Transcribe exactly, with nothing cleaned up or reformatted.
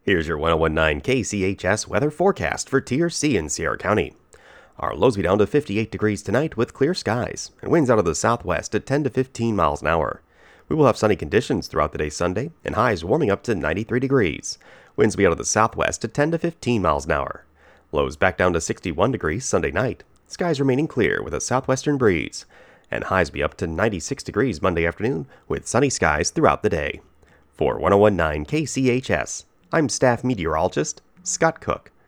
Here's your ten nineteen K C H S weather forecast for Tier C in Sierra County. Our lows will be down to fifty-eight degrees tonight with clear skies and winds out of the southwest at ten to fifteen miles an hour. We will have sunny conditions throughout the day Sunday and highs warming up to ninety-three degrees. Winds will be out of the southwest at ten to fifteen miles an hour. Lows back down to sixty-one degrees Sunday night. Skies remaining clear with a southwestern breeze. And highs will be up to ninety-six degrees Monday afternoon with sunny skies throughout the day. For ten nineteen K C H S, I'm Staff Meteorologist Scott Cook.